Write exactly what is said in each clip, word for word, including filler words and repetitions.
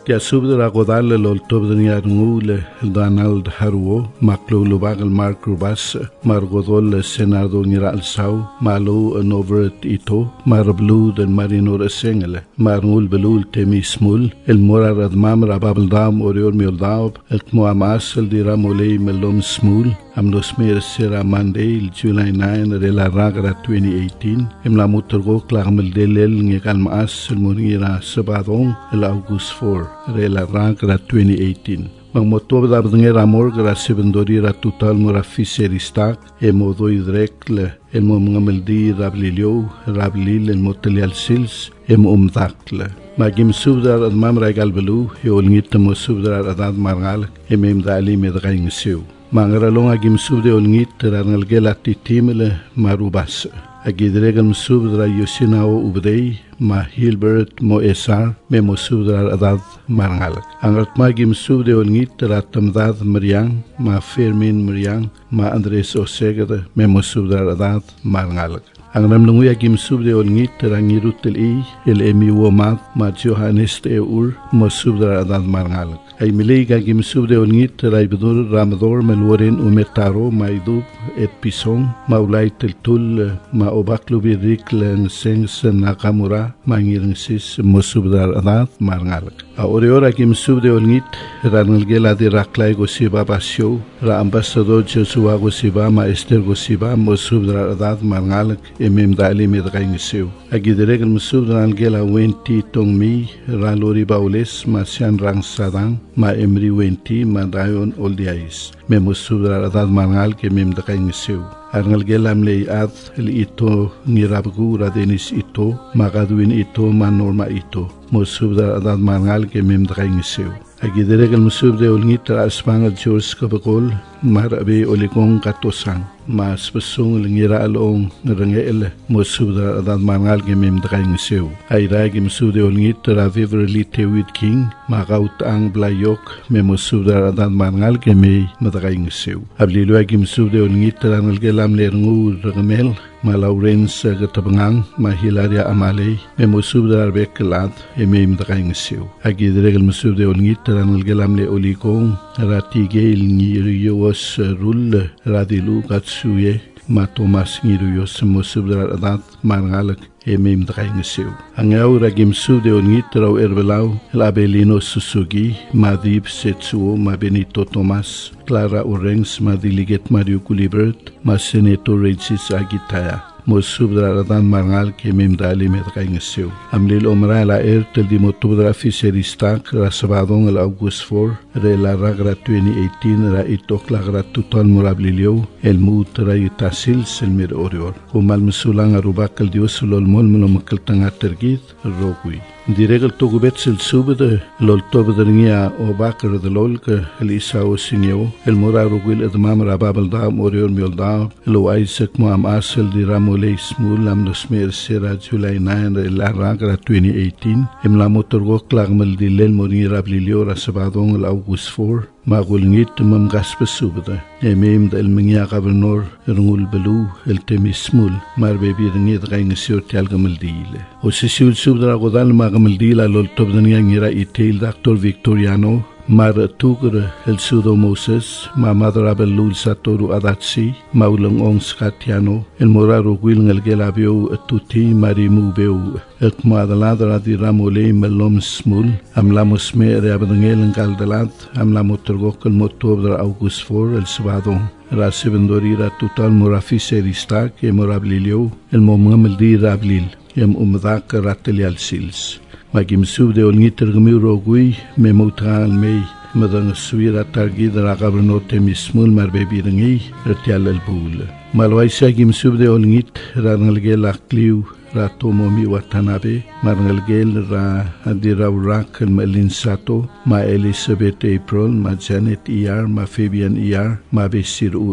Dia subdra godal lol tobdnia ngule Donald Haruo maklo lubagal Mark Rubas margodol senado ngira alsau malo novert ito marblu den marinor sengele marngul belul temi smul el morarad mam rababel dam orior mioldaub et moamas el diramole melom smul am dosmer sera Monday July nine rela ragra twenty eighteen em la mutergo klarmel delel ngekal maas el monira sabadong el August four rela ragra twenty eighteen Mang motor da bdnger amor gra sebendori ra total mora fiseristak e modo idrekle el mo ngameldi rablilio rablil el motelial sils em umdakle magim subdar ad mamra galbelu e olngit mo subdar adad margal em em dali medgaing siu mangra longa gim subde olngit rangal gelati timele marubas agidregan subdra yosinao ubdei ma Hilbert mo esar me mo subdra adad marngal angat magim subde olngit ratamdad mariang ma Fermin mariang ma Andres Osegada me mo subdra adad marngal ang ramlunguya gim subde olngit rangirutel i el emi womat ma Johannes te ur mo subdra adad marngal ay miliga gim subde olngit raibedur ramador melworen umetaro maidub et pisong maulay teltul ma obaklu birik len sengs nakamura mangirang sis mo subdra adad marngal a oreora gim subde olngit rangal gela di raklay go siba basyo ra ambassador Joshua go siba ma Esther go siba mo subdra adad marngal emem dali medgaing siu agideregal mo subdra gela wenti tongmi ra lori baules ma sian rang sadang ma emri wenti ma dayon oldiais me mo subdra adad marngal ke mem dagaing siu arngal gelam le ad el ito nirabgu ra denis ito magadwin ito ma norma ito mo subdra adad marngal ke mem dagaing siu agideregal mo subde olngit ra aspangal George kabakol marabe olikong katosang mas pesung lengira along ngerengel mo subdra adad marngal ke mem dagaing siu ay ragi mo subde olngit ra Beverly Tewit King magaut ang blayok me mo subdra adad marngal ke me madagaing siu ablilo agi mo subde olngit ra ngal gelam lerngul rgamel ma Lawrence gatabangang ma Hilaria Amalei me mo subdra beklad e me madagaing siu agideregal mo subde olngit ra ngal gelam le olikong ratigel ngiriyos rul radilu katsuye ma Thomas ngiriyos mo subdra adad marngal e mem dagaing siu angaw ragim subde olngit raw erbelau labelino Susugi madib setsuo ma Benito Thomas Clara Orengs ma Diliget Mario Culibert ma Senator Regis Agitaya mo subdra adad marngal ke mem dali medgaing siu amlil omra la er tel di motubra fiseristak ra sabadong el August four re la ragra twenty eighteen ra itok la gra total morablilio el mut ra itasil selmir orior kumal musulang arubak el dios lol mol mol makal tanga tergit rogui diregal togubet sel subde lol tobdringia o bakar de lol ke el isao sinyo el morarugil edmam rababal da orior miolda lo Isaac mo am asel di ramole smul am nosmer sera July nine la ragra twenty eighteen em la motorgo klagmel di lel morir ablilio ra sabadong el August four magulngit mam gaspe subde emem del mingia gabernor rungul belu el temismul mar bebi ngit gaing sio telgamel dile o sisul subdra godal magamel dila lol tobdania ngira itel doctor Victoriano mar tugur el sudo Moses ma madrabel lul satoru adatsi maulang ong skatiano el moraro gwil ngel gelabio tuti marimu beu et madalada di ramole melom smul am lamos me reabdengel ngaldalat am lamotorgok el motobra August four el sabado ra sebendori ra total morafiserista ke morablilio el momamel di rablil yam umdak ratelial sils magim subde olngit tergmiro gui me motral me madang suira targi dra gabno temismul mar bebi ngi retial el bul malwai sagim subde olngit rangal gel akliu ra tomomi watanabe marngal gel ra adira urak melin sato ma Elizabeth April ma Janet E R ma Fabian E R ma Besir ur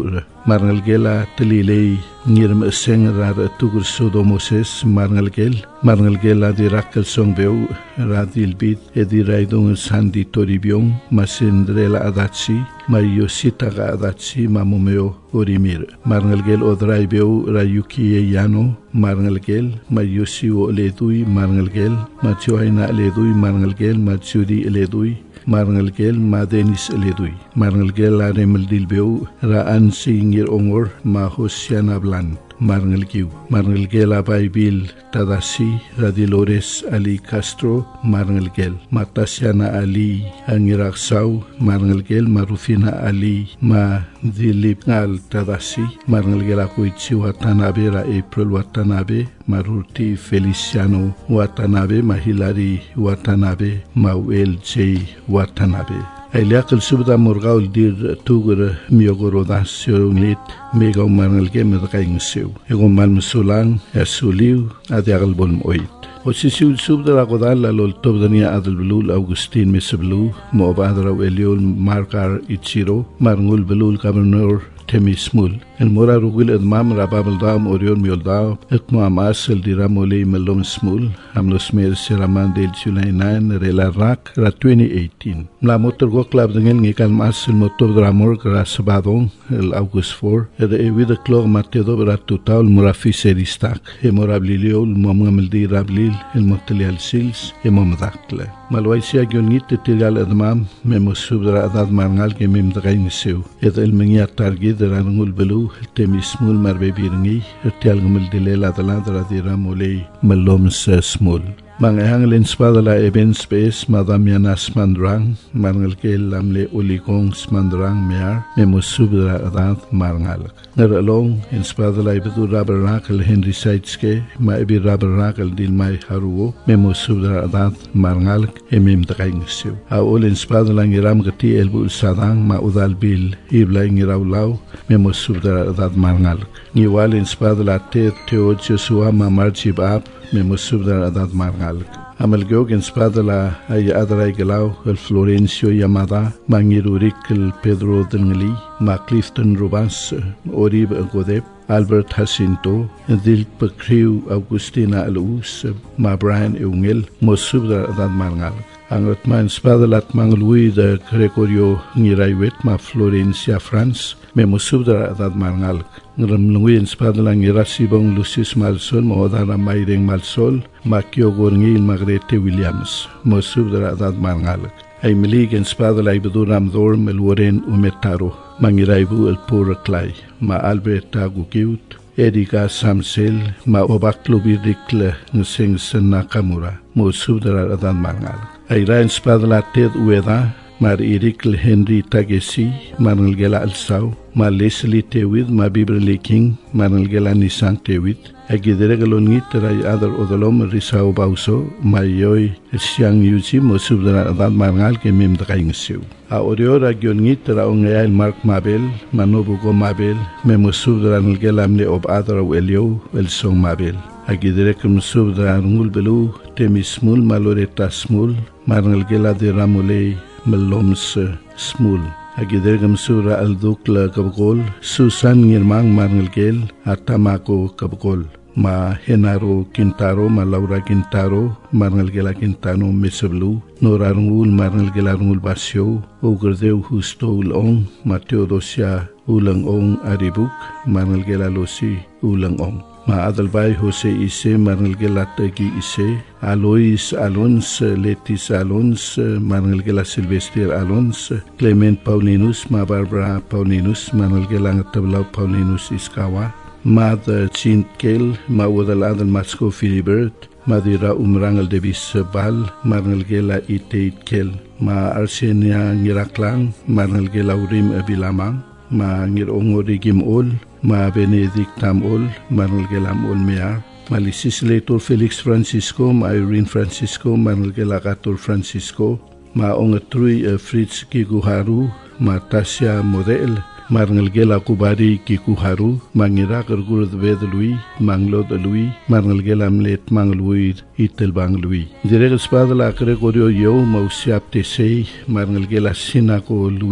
marngal gela telilei ngirm seng rar tugur sodo Moses marngal gel marngal gela di rakkel song beu radil bit edi raidong sandi toribiong masindrela adatsi mario sitaga adatsi mamumeo orimir marngal gel odrai beu rayuki yano marngal gel mario siwo ledui marngal gel machoina ledui marngal gel machudi ledui marngal gel madenis ledui marngal gel aremel dilbeu ra ansi ngir ongor ma hosiana blan marngal giu marngal gel abai bil tadasi radilores ali Castro marngal gel matasiana ali angirak sau marngal gel marufina ali ma dilip ngal tadasi marngal gel aku ichi watanabe ra April watanabe maruti Feliciano watanabe mahilari watanabe mawel J watanabe Eliakal subda morgaul dir tugur miogorodas yorunglit mega marngal ge medakaing seu ego man musulang asuliu adiagal bol moit Osisiul subda ragodal lol tobdania adal belul Augustin mesblu mo badra eliol markar ichiro marngul belul governor temismul el mora rugil edmam rababel dam orion miolda etmo amasel diramole melom smul amlos mer seraman del julainan rela rak ra twenty eighteen la motor go club dengan ngikal masel motor dramor grasbadon el august four er e with klog matedo ra total mora fiseristak e mora bliliol momngamel di rablil el motelial sils e momdakle malwaisia gyonit tigal edmam memosubra adad marngal ke mem drain seu et el mengia target ranul belu temismul marbebirngi tialgumul dilela daladra diramole melom smul Mangahang linspadala event space madamiana smandrang marngal ke lamle ulikong smandrang mear memusubra adat marngal ngeralong inspadala ibetu rubber rakal Henry Sideske ma ibi rubber rakal dilmai haruo memusubra adat marngal emem takaing siu a ol inspadala ngiram gati elbul sadang ma udal bil ibla ngiraulaw memusubra adat marngal ngiwal inspadala te teo Joshua ma marchib ap memusubra adat marngal amal geog inspadala ay adray galaw el Florencio Yamada mangirurik el Pedro Dengli ma Clifton Rubas orib godep Albert Jacinto dil pekriu Augustina Alus ma Brian Eungel mosubra adat marngal angot man spadalat manglui de Gregorio ngiraiwet ma Florencia France memusubra adat marngal ngremlungui inspadala ngirasibong Lucius Malsol modana maireng Malsol makyo gorngil Magrete Williams mosubra adat marngal ay milig inspadala ibeduram dor melworen umetaro mangiraibu el pura clay ma Albert Tagukiut Erika Samsel ma obaklo birikle ngseng Nakamura mosubra adat marngal ay ra inspadala ted ueda mar irikl Henry Tagesi marngal gela alsaw ma Leslie Tewid ma Biberly King marngal gela nisang Tewid agidere galon ngit ray adar odolom risau bauso ma yoy siang yuji mosubra adat marngal ke mem dakaing siu a orior agion ngit ra ongayal Mark Mabel manobugo Mabel memosubra gela mle ob adar welio el song Mabel agidere kum subra ngul belu temismul maloreta smul marngal gela de ramole meloms smul agidergam sura aldukla kabgol Susan ngirmang marngal gel atamako kabgol ma Henaro Quintaro ma Laura Quintaro marngal gela Quintano mesablu norarungul marngal gela rungul basyo ogerdeu husto ulong ma Teodosia ulang ong aribuk marngal gela losi ulang ong ma adalbay Jose Ise marngal gela tagi Ise Alois Alons Letis Alons marngal gela Sylvester Alons Clement Paulinus ma Barbara Paulinus marngal gela ngatablaw Paulinus Iskawa Mad Chinkel ma wadal adal Matsko Filibert Madira umrangal Davis Bal marngal gela Iteit Kel ma Arsenia Ngiraklang marngal gela Urim Bilamang ma ngirongori Gimol ma Benedict Tamol marngal gelam ol mea ma legislator Felix Francisco ma Irene Francisco marngal gela Kator Francisco ma ongatrui uh, Fritz Kikuharu ma Tasya Model marngal gela Kubari Kikuharu mangira kergurud vedlui manglod lui marngal gela mlet manglui itel banglui direk spadala Gregorio yo ma usiap tesei marngal gela Sinako lui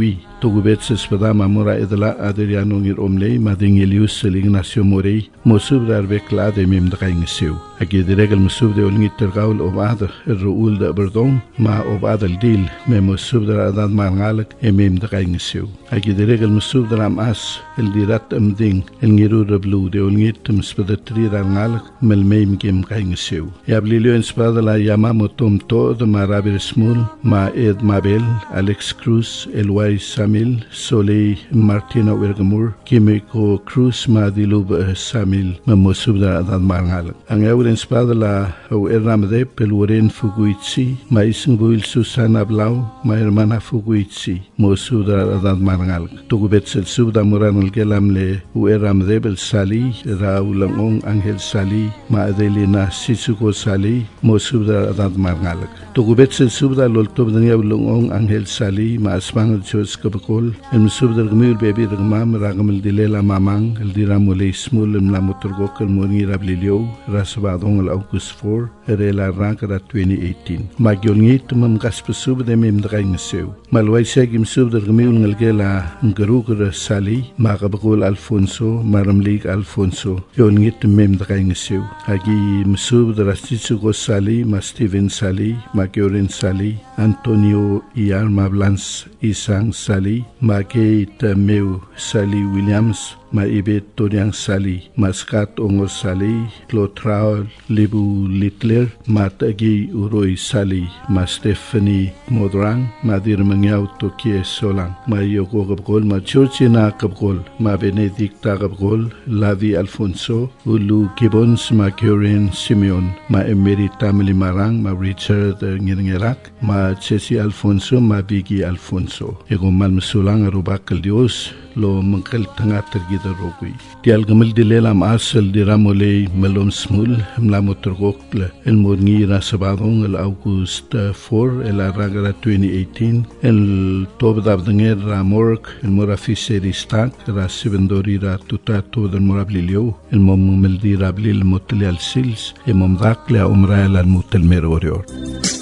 tugubet sespada mamura edla Adriano ngir omlei madingelius el Ignacio Morey mosub dar bekla de mem dagaingsiu agi diregal mosub de olngit tergaul obad الرؤول da berdong ma obad el dil me mosub dar adad mangalak e mem dagaingsiu agi diregal mosub dar amas el dirat amding el ngiru rablu de olngit mspada tri rangalak mel mem gem gaingsiu yablilio en spada la yamamo tom to de marabir smul ma ed mabel Alex Cruz Elway Samil Soleil Martina Wergamur Kimiko Cruz Madilub Samil Mamosub da adad mangalak ang euren spada la o erramde peluren fuguitsi ma isingbuil Susana Blau ma hermana fuguitsi mosub da adad mangalak tugubet sel sub da muran el gelamle o erramde bel Sali Raulangong Angel Sali ma Adelina Sisuko Sali mosub da adad mangalak tugubet sel sub da loltob dania ulongong Angel Sali ma asmang el chos kabakol el musub da gmil bebi da gmam ragam el dilela mamang el diramule smul el mlamoturgok el moni rablilio rasbadong el august four erela rankara twenty eighteen ma gyolngit mam gaspesub de mem draing seu malwai segim sub da gmil ngel gela ngrugur Sali ma kabakol Alfonso maramlik Alfonso gyolngit mem draing seu agi musub da rastitsugo Sali ma Steven Sali ma Gyorin Sali Antonio Iar Mablans Isang Sali ma Kate Meu Sali Williams ma ibet Toriang Sali ma Skat Ongor Sali Clotrao Libu Littler ma Tagi Uroi Sali ma Stephanie Modrang ma Dirmangyao Tokie Solang ma Yoko Gabgol ma Churchina Gabgol ma Benedicta Gabgol Lavi Alfonso Ulu Gibbons ma Kyorin Simeon ma Emerita Milimarang ma Richard Ngiringerak ma Chesi Alfonso ma Bigi Alfonso ego mal musulang arubak el Dios lo mengkel tengah tergida rogui tial gamel dilela masel diramole melom smul mlamo tergok el morngi rasabadong el August four el aragara twenty eighteen el tob dabdenger ramork el morafiseri stak rasibendori ra tuta todo el morablilio el mom meldi rablil motel al sils e mom dakle umra el mutel merorior